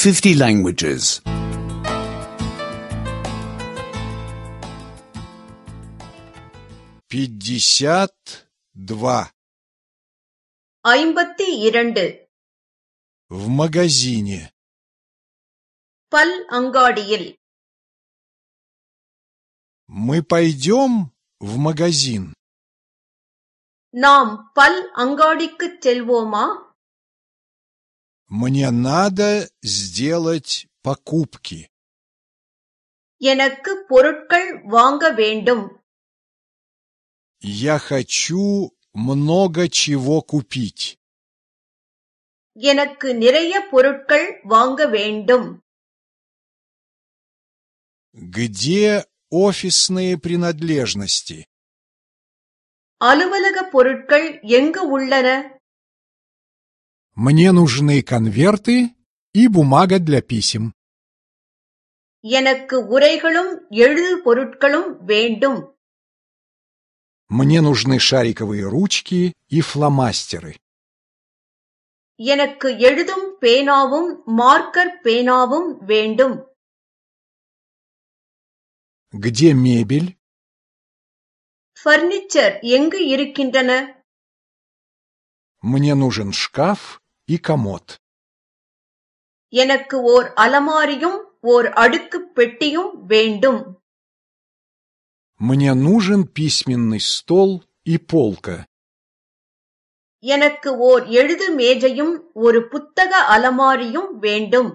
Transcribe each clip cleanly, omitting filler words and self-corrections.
50 languages. 52. 52. В магазине. பல் அங்காடியில். Мы пойдем в магазин. நாம் பல் அங்காடிக்குச் செல்வோமா? Мне надо сделать покупки. எனக்கு பொருட்கள் வாங்க வேண்டும். Я хочу много чего купить. எனக்கு நிறைய பொருட்கள் வாங்க வேண்டும். Где офисные принадлежности? அலுவலக பொருட்கள் எங்கு உள்ளன? Мне нужны конверты и бумага для писем. எனக்கு உரைகளும் எழுது பொருட்களும் வேண்டும். Мне нужны шариковые ручки и фломастеры. எனக்கு எழுதும் பேனாவும் மார்க்கர் பேனாவும் வேண்டும். Где мебель? பர்னிச்சர் எங்கு இருக்கின்றன? Мне нужен шкаф и комод. எனக்கு ஓர் அலமாரியும் ஓர் அடுக்குப் பெட்டியும் வேண்டும். Мне нужен письменный стол и полка. எனக்கு ஓர் எழுது மேஜையும் ஒரு புத்தக அலமாரியும் வேண்டும்.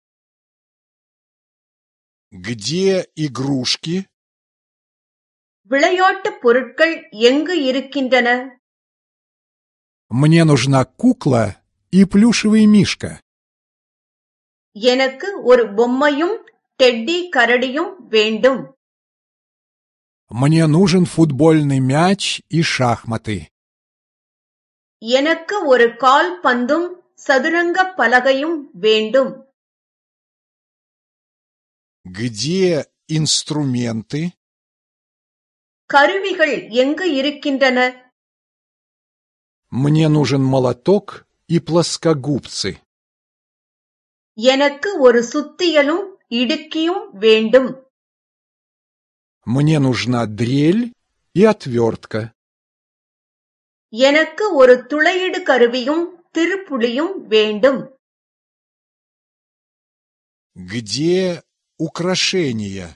Где игрушки? விளையாட்டுப் பொருட்கள் எங்கு இருக்கின்றன? Мне нужна кукла и плюшевый мишка. எனக்கு ஒரு பொம்மையும் டெட்டி கரடியும் வேண்டும். Мне нужен футбольный мяч и шахматы. எனக்கு ஒரு கால்பந்தும் சதுரங்கப் பலகையும் வேண்டும். Где инструменты? கருவிகள் எங்கு இருக்கின்றன? Мне нужен молоток и плоскогубцы. எனக்கு ஒரு சுத்தியலும் இடுக்கியும் வேண்டும். Мне нужна дрель и отвертка. எனக்கு ஒரு துளையிடு கருவியும் திருப்புளியும் வேண்டும். Где украшения?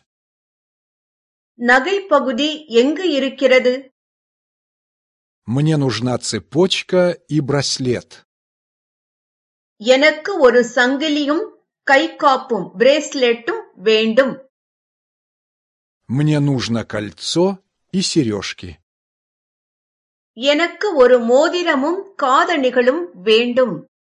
நகைப்பகுதி எங்கு இருக்கிறது? Мне нужна цепочка и браслет. எனக்கு ஒரு சங்கிலியும் கைக்காப்பும் பிரேஸ்லெட்டும் வேண்டும். Мне нужно кольцо и сережки. எனக்கு ஒரு மோதிரமும் காதணிகளும் வேண்டும்.